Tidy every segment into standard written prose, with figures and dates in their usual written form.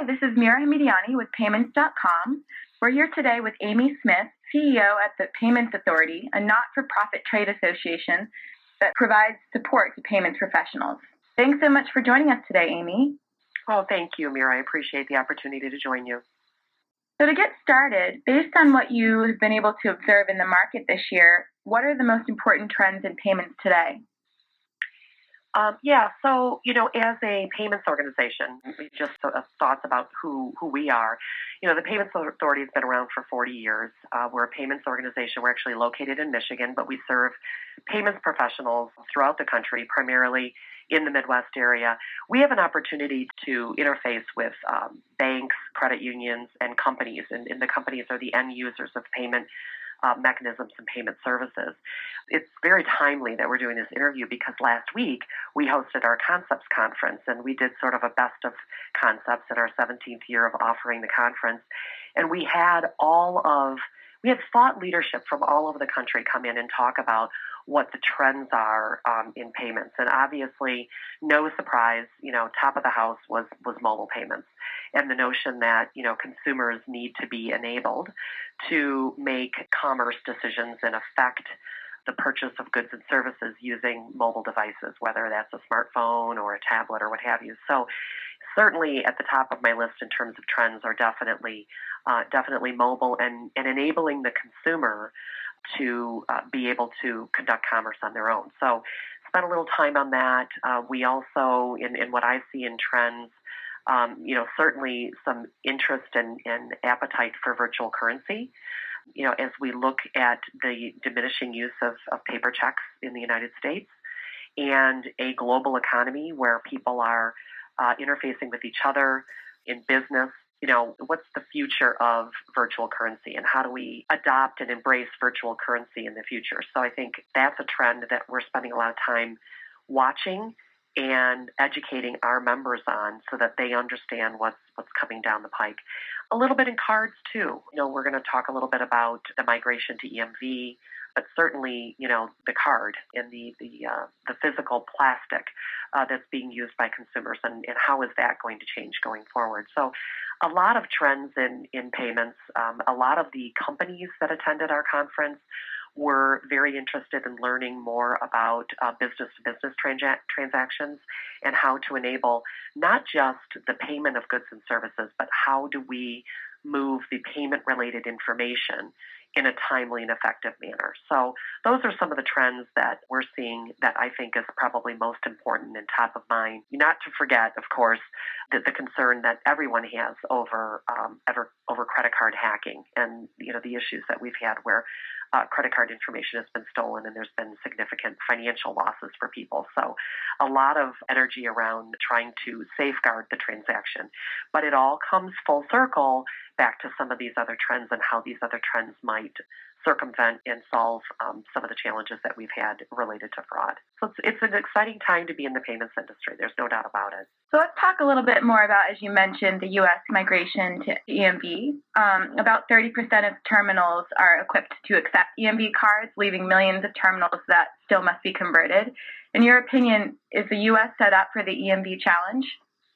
Hi, this is Mira Hamidiani with Payments.com. We're here today with Amy Smith, CEO at the Payments Authority, a not-for-profit trade association that provides support to payments professionals. Thanks so much for joining us today, Amy. Well, thank you, Mira. I appreciate the opportunity to join you. So to get started, based on what you have been able to observe in the market this year, what are the most important trends in payments today? As a payments organization, we just thoughts about who we are. The Payments Authority has been around for 40 years. We're a payments organization. We're actually located in Michigan, but we serve payments professionals throughout the country, primarily in the Midwest area. We have an opportunity to interface with banks, credit unions, and companies, and the companies are the end users of payment mechanisms and payment services. It's very timely that we're doing this interview because last week we hosted our Concepts Conference and we did sort of a best of concepts in our 17th year of offering the conference. And we had thought leadership from all over the country come in and talk about what the trends are in payments. And obviously, no surprise, top of the house was mobile payments and the notion that, consumers need to be enabled to make commerce decisions and affect the purchase of goods and services using mobile devices, whether that's a smartphone or a tablet or what have you. So certainly at the top of my list in terms of trends are definitely mobile and enabling the consumer to be able to conduct commerce on their own. So spent a little time on that. We also, in what I see in trends, certainly some interest and appetite for virtual currency. As we look at the diminishing use of paper checks in the United States and a global economy where people are interfacing with each other in business, what's the future of virtual currency and how do we adopt and embrace virtual currency in the future? So I think that's a trend that we're spending a lot of time watching and educating our members on so that they understand what's coming down the pike. A little bit in cards too. We're going to talk a little bit about the migration to EMV, but certainly, the card and the physical plastic that's being used by consumers and how is that going to change going forward. So a lot of trends in payments. A lot of the companies that attended our conference were very interested in learning more about business-to-business transactions and how to enable not just the payment of goods and services, but how do we move the payment-related information in a timely and effective manner. So those are some of the trends that we're seeing that I think is probably most important and top of mind. Not to forget, of course, the concern that everyone has over credit card hacking and the issues that we've had where credit card information has been stolen and there's been significant financial losses for people. So a lot of energy around trying to safeguard the transaction. But it all comes full circle back to some of these other trends and how these other trends might circumvent and solve some of the challenges that we've had related to fraud. So it's an exciting time to be in the payments industry. There's no doubt about it. So let's talk a little bit more about, as you mentioned, the U.S. migration to EMV. About 30% of terminals are equipped to accept EMV cards, leaving millions of terminals that still must be converted. In your opinion, is the U.S. set up for the EMV challenge?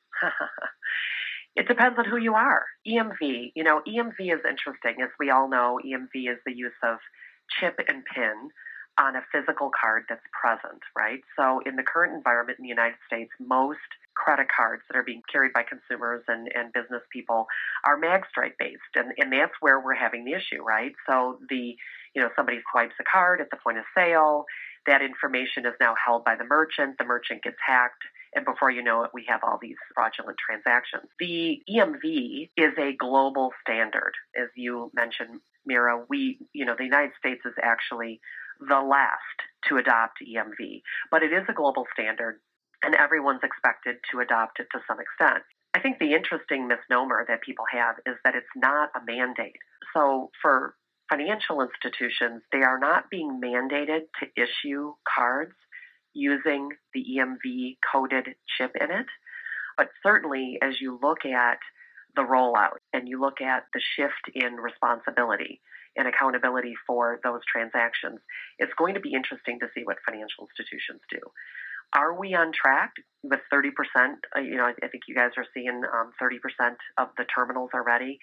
It depends on who you are. EMV is interesting. As we all know, EMV is the use of chip and PIN on a physical card that's present, right? So in the current environment in the United States, most credit cards that are being carried by consumers and business people are magstripe based. And that's where we're having the issue, right? So somebody swipes a card at the point of sale, that information is now held by the merchant gets hacked, and before you know it, we have all these fraudulent transactions. The EMV is a global standard. As you mentioned, Mira, the United States is actually the last to adopt EMV, but it is a global standard and everyone's expected to adopt it to some extent. I think the interesting misnomer that people have is that it's not a mandate. So for financial institutions, they are not being mandated to issue cards using the EMV coded chip in it. But certainly as you look at the rollout and you look at the shift in responsibility and accountability for those transactions, it's going to be interesting to see what financial institutions do. Are we on track with 30%? I think you guys are seeing 30% of the terminals are ready.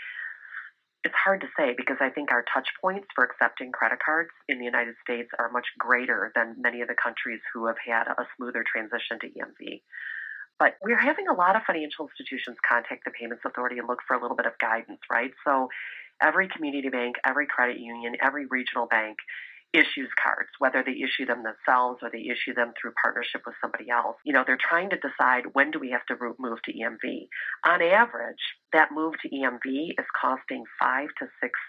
It's hard to say because I think our touch points for accepting credit cards in the United States are much greater than many of the countries who have had a smoother transition to EMV. But we're having a lot of financial institutions contact the Payments Authority and look for a little bit of guidance, right? So every community bank, every credit union, every regional bank issues cards, whether they issue them themselves or they issue them through partnership with somebody else. They're trying to decide when do we have to move to EMV. On average, that move to EMV is costing $5 to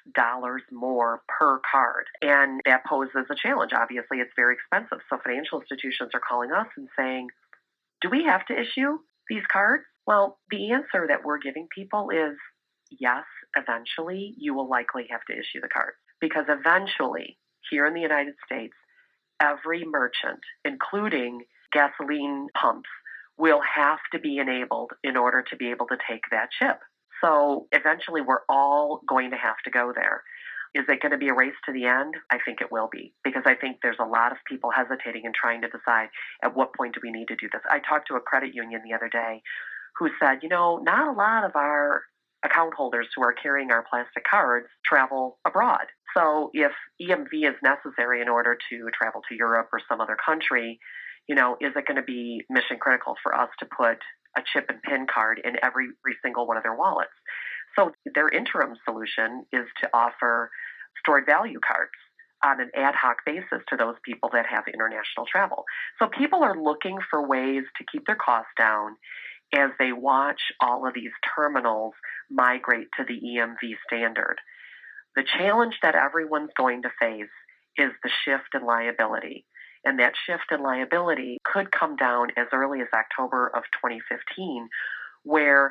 $6 more per card. And that poses a challenge. Obviously, it's very expensive. So financial institutions are calling us and saying, do we have to issue these cards? Well, the answer that we're giving people is yes, eventually you will likely have to issue the cards because eventually here in the United States, every merchant, including gasoline pumps, will have to be enabled in order to be able to take that chip. So eventually we're all going to have to go there. Is it going to be a race to the end? I think it will be because I think there's a lot of people hesitating and trying to decide at what point do we need to do this. I talked to a credit union the other day who said, not a lot of our account holders who are carrying our plastic cards travel abroad. So if EMV is necessary in order to travel to Europe or some other country, is it going to be mission critical for us to put a chip and PIN card in every single one of their wallets? So their interim solution is to offer stored value cards on an ad hoc basis to those people that have international travel. So people are looking for ways to keep their costs down as they watch all of these terminals migrate to the EMV standard. The challenge that everyone's going to face is the shift in liability. And that shift in liability could come down as early as October of 2015, where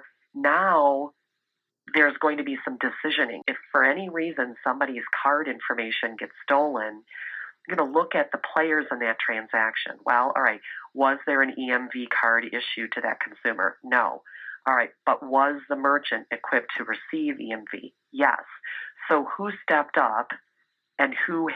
now there's going to be some decisioning. If for any reason somebody's card information gets stolen, you're going to look at the players in that transaction. Well, all right, was there an EMV card issued to that consumer? No. All right, but was the merchant equipped to receive EMV? Yes. So who stepped up and who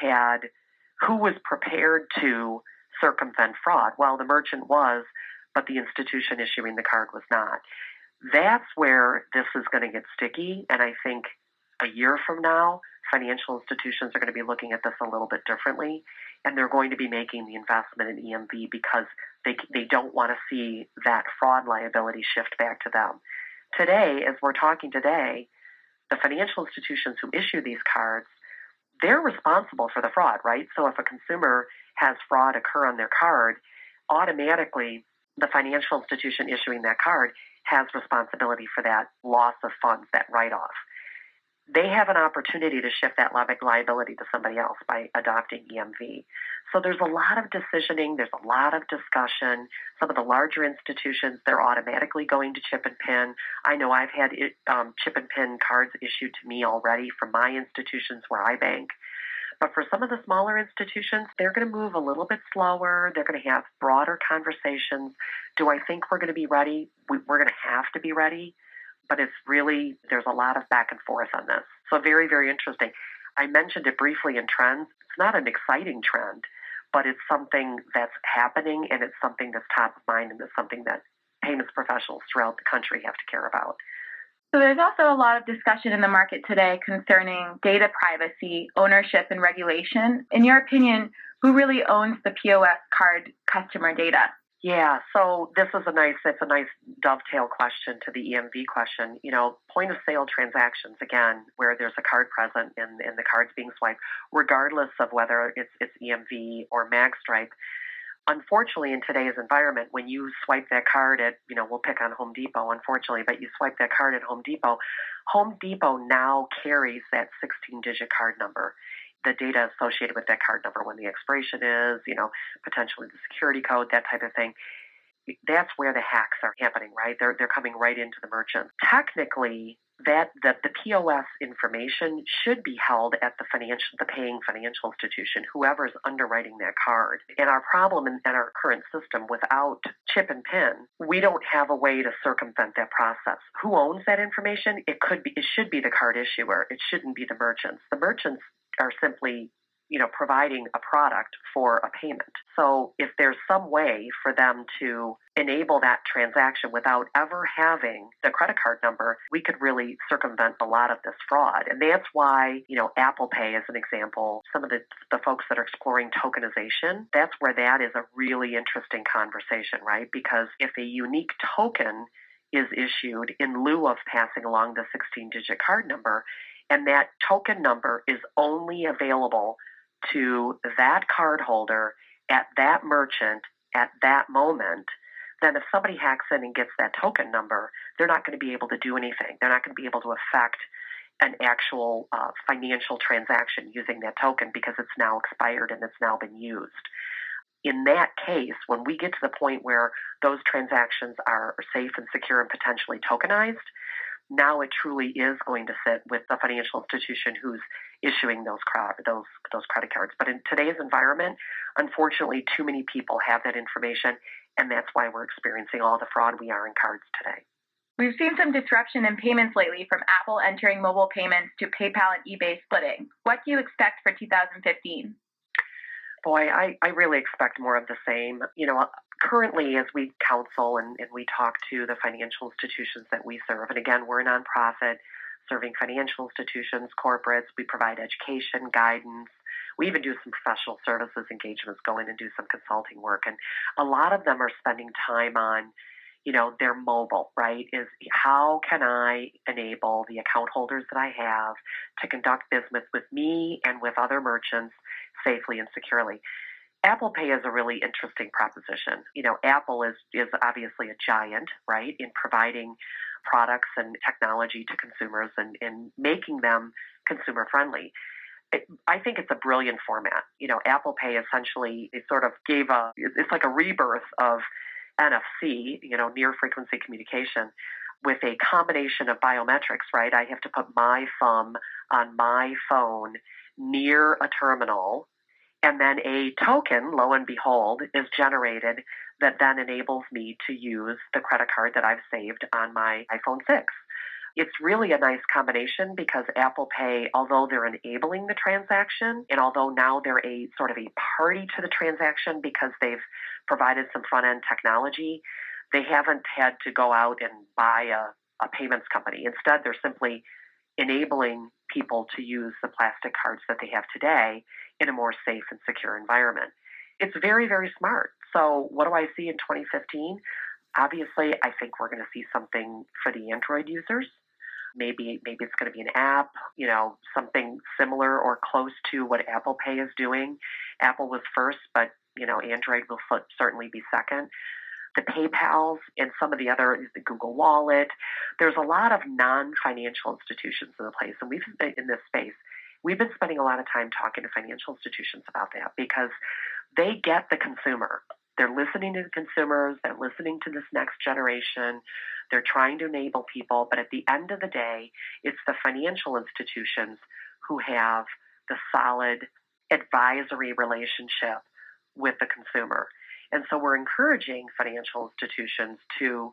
was prepared to circumvent fraud? Well, the merchant was, but the institution issuing the card was not. That's where this is going to get sticky, and I think a year from now, financial institutions are going to be looking at this a little bit differently, and they're going to be making the investment in EMV because they don't want to see that fraud liability shift back to them. Today, as we're talking today, the financial institutions who issue these cards, they're responsible for the fraud, right? So if a consumer has fraud occur on their card, automatically the financial institution issuing that card has responsibility for that loss of funds, that write-off. They have an opportunity to shift that liability to somebody else by adopting EMV. So there's a lot of decisioning, there's a lot of discussion. Some of the larger institutions, they're automatically going to chip and PIN. I know I've had chip and PIN cards issued to me already from my institutions where I bank. But for some of the smaller institutions, they're going to move a little bit slower. They're going to have broader conversations. Do I think we're going to be ready? We're going to have to be ready. But it's really, there's a lot of back and forth on this. So very, very interesting. I mentioned it briefly in trends. It's not an exciting trend, but it's something that's happening and it's something that's top of mind and it's something that payments professionals throughout the country have to care about. So there's also a lot of discussion in the market today concerning data privacy, ownership, and regulation. In your opinion, who really owns the POS card customer data? Yeah, so it's a nice dovetail question to the EMV question. Point of sale transactions, again, where there's a card present and the card's being swiped, regardless of whether it's EMV or MagStripe. Unfortunately, in today's environment, when you swipe that card at, we'll pick on Home Depot, unfortunately, but you swipe that card at Home Depot now carries that 16-digit card number. The data associated with that card number, when the expiration is, potentially the security code, that type of thing. That's where the hacks are happening, right? They're coming right into the merchant. Technically, the POS information should be held at the paying financial institution, whoever's underwriting that card. And our problem in our current system, without chip and PIN, we don't have a way to circumvent that process. Who owns that information? It should be the card issuer. It shouldn't be the merchants. The merchants are simply providing a product for a payment. So if there's some way for them to enable that transaction without ever having the credit card number, we could really circumvent a lot of this fraud. And that's why, Apple Pay, as an example, some of the folks that are exploring tokenization, that's where that is a really interesting conversation, right? Because if a unique token is issued in lieu of passing along the 16-digit card number, and that token number is only available to that cardholder at that merchant at that moment, then if somebody hacks in and gets that token number, they're not going to be able to do anything. They're not going to be able to affect an actual financial transaction using that token because it's now expired and it's now been used. In that case, when we get to the point where those transactions are safe and secure and potentially tokenized, now it truly is going to sit with the financial institution who's issuing those credit cards. But in today's environment, unfortunately, too many people have that information, and that's why we're experiencing all the fraud we are in cards today. We've seen some disruption in payments lately, from Apple entering mobile payments to PayPal and eBay splitting. What do you expect for 2015? Boy, I really expect more of the same. Currently, as we counsel and we talk to the financial institutions that we serve, and again, we're a nonprofit serving financial institutions, corporates. We provide education, guidance. We even do some professional services engagements, go in and do some consulting work. And a lot of them are spending time on, their mobile, right? Is how can I enable the account holders that I have to conduct business with me and with other merchants safely and securely? Apple Pay is a really interesting proposition. Apple is obviously a giant, right, in providing products and technology to consumers and making them consumer friendly. I think it's a brilliant format. Apple Pay essentially, it sort of it's like a rebirth of NFC, near frequency communication, with a combination of biometrics, right? I have to put my thumb on my phone near a terminal, and then a token, lo and behold, is generated that then enables me to use the credit card that I've saved on my iPhone 6. It's really a nice combination because Apple Pay, although they're enabling the transaction, and although now they're a sort of a party to the transaction because they've provided some front-end technology, they haven't had to go out and buy a payments company. Instead, they're simply enabling people to use the plastic cards that they have today in a more safe and secure environment. It's very, very smart. So what do I see in 2015? Obviously, I think we're going to see something for the Android users. Maybe it's going to be an app, something similar or close to what Apple Pay is doing. Apple was first, but, Android will certainly be second. The PayPals and some of the the Google Wallet, there's a lot of non-financial institutions in the place. And in this space, we've been spending a lot of time talking to financial institutions about that because they get the consumer. They're listening to the consumers. They're listening to this next generation. They're trying to enable people. But at the end of the day, it's the financial institutions who have the solid advisory relationship with the consumer. And so we're encouraging financial institutions to,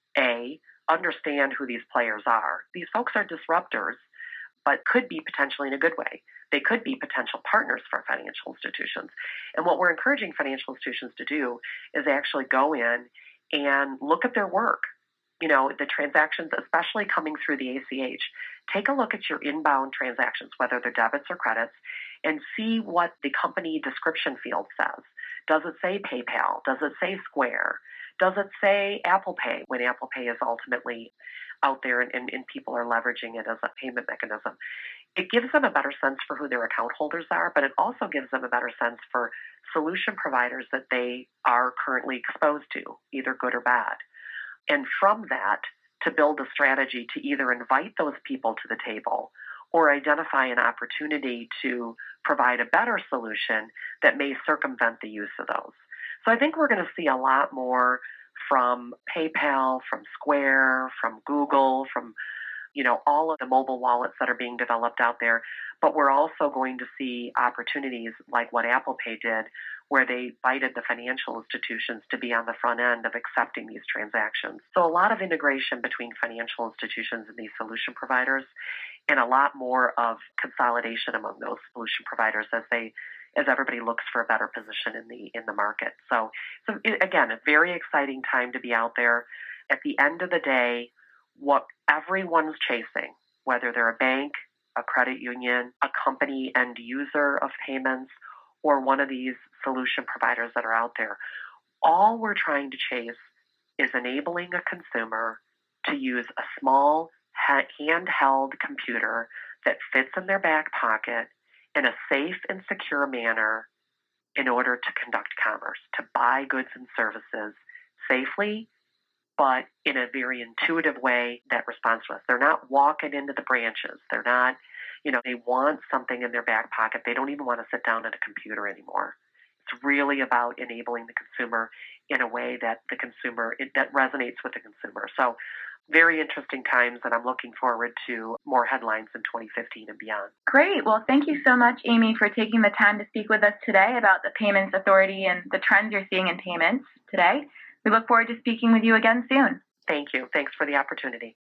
A, understand who these players are. These folks are disruptors, but could be potentially in a good way. They could be potential partners for financial institutions. And what we're encouraging financial institutions to do is actually go in and look at their work. The transactions, especially coming through the ACH, take a look at your inbound transactions, whether they're debits or credits, and see what the company description field says. Does it say PayPal? Does it say Square? Does it say Apple Pay when Apple Pay is ultimately out there and people are leveraging it as a payment mechanism? It gives them a better sense for who their account holders are, but it also gives them a better sense for solution providers that they are currently exposed to, either good or bad. And from that, to build a strategy to either invite those people to the table or identify an opportunity to provide a better solution that may circumvent the use of those. So I think we're going to see a lot more from PayPal, from Square, from Google, from all of the mobile wallets that are being developed out there. But we're also going to see opportunities like what Apple Pay did, where they invited the financial institutions to be on the front end of accepting these transactions. So a lot of integration between financial institutions and these solution providers. and a lot more of consolidation among those solution providers as everybody looks for a better position in the market. So again, a very exciting time to be out there. At the end of the day, what everyone's chasing, whether they're a bank, a credit union, a company end user of payments, or one of these solution providers that are out there, all we're trying to chase is enabling a consumer to use a small handheld computer that fits in their back pocket in a safe and secure manner in order to conduct commerce, to buy goods and services safely, but in a very intuitive way that responds to us. They're not walking into the branches. They're not, they want something in their back pocket. They don't even want to sit down at a computer anymore. It's really about enabling the consumer in a way that that resonates with the consumer. So very interesting times, and I'm looking forward to more headlines in 2015 and beyond. Great. Well, thank you so much, Amy, for taking the time to speak with us today about the Payments Authority and the trends you're seeing in payments today. We look forward to speaking with you again soon. Thank you. Thanks for the opportunity.